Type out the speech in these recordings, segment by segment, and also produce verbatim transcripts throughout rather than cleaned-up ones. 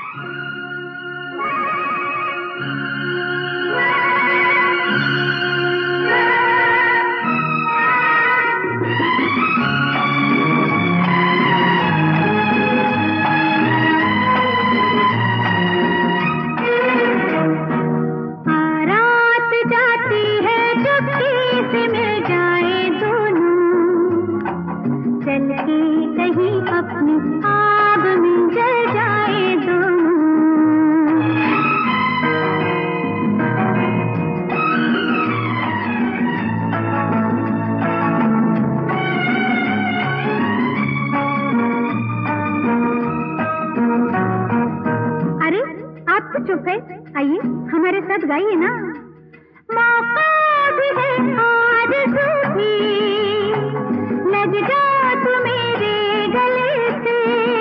चुप है, आइए हमारे साथ गाइए ना। मौका भी है आरज़ू भी, लग जा तू मेरे गले से,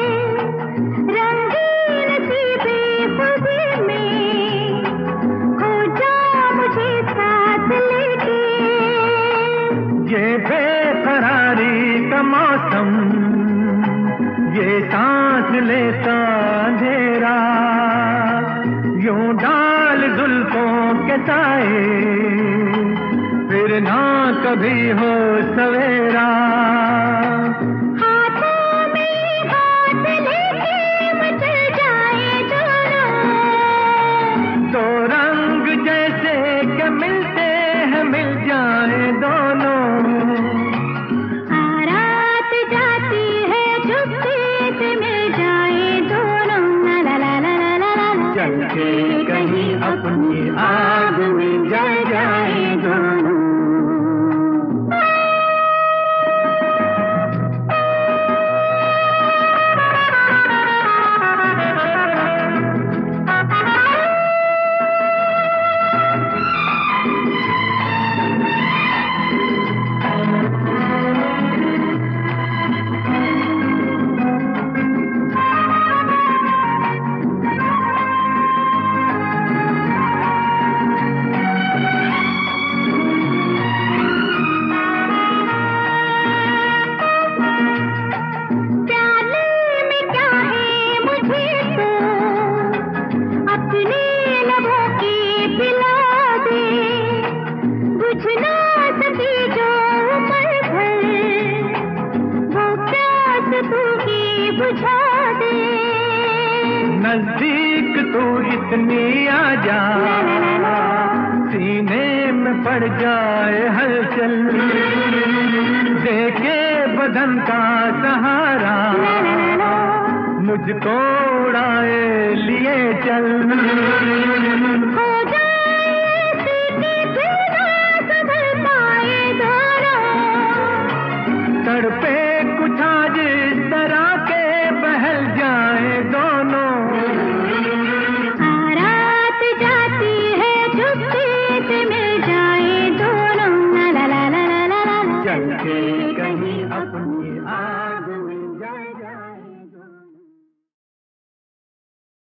रंगीन सी बेखुदी में खो जा मुझे साथ लेके। ये बेकरारी का मौसम, ये सांस लेता अंधेरा, यूं डाल जुल्फों के साए, फिर ना कभी हो सवेरा। हाथों में हाथ लेके मचल जाए दोनों, दो रंग जैसे के मिलते हैं मिल जाए दोनों। रात जाती है चुपके से मिल जाए दोनों, ला ला ला ला ला ला। चल के कहीं अपनी आग में जल जाए दोनों। नजदीक तू इतनी आ जा, सीने में पड़ जाए हलचल, देके बदन का सहारा, मुझको उड़ाए लिए चल।